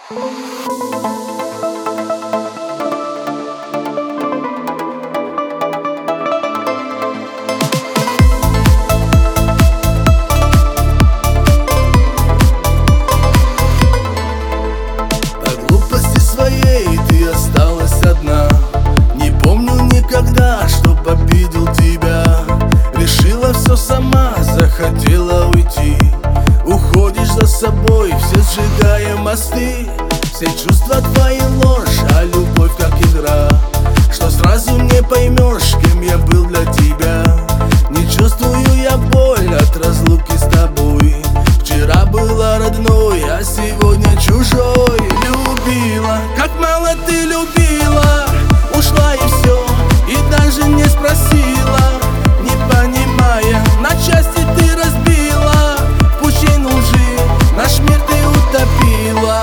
По глупости своей ты осталась одна. Не помню никогда, чтоб обидел тебя. Решила все сама, захотела уйти. Уходишь за собой, все сжигая мосты. Все чувства твои ложь, а любовь как игра. Что сразу не поймешь, кем я был для тебя. Не чувствую я боль от разлуки с тобой. Вчера была родной, а сегодня чужой. Любила, как мало ты любила. Ушла и все, и даже не спросила. Не понимая, на части ты разбила. В пучину лжи наш мир ты утопила.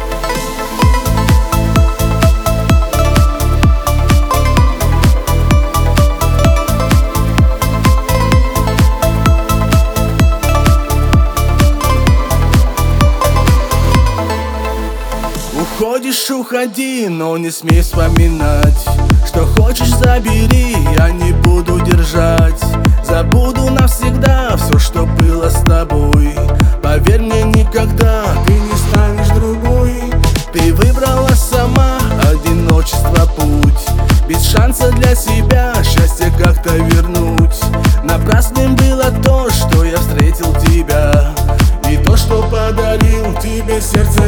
Уходишь, уходи, но не смей вспоминать. Что хочешь, забери, я не буду держать. Забуду навсегда все, что было с тобой. Поверь мне, никогда ты не станешь другой. Ты выбрала сама одиночество путь. Без шанса для себя счастье как-то вернуть. Напрасным было то, что я встретил тебя. И то, что подарил тебе сердце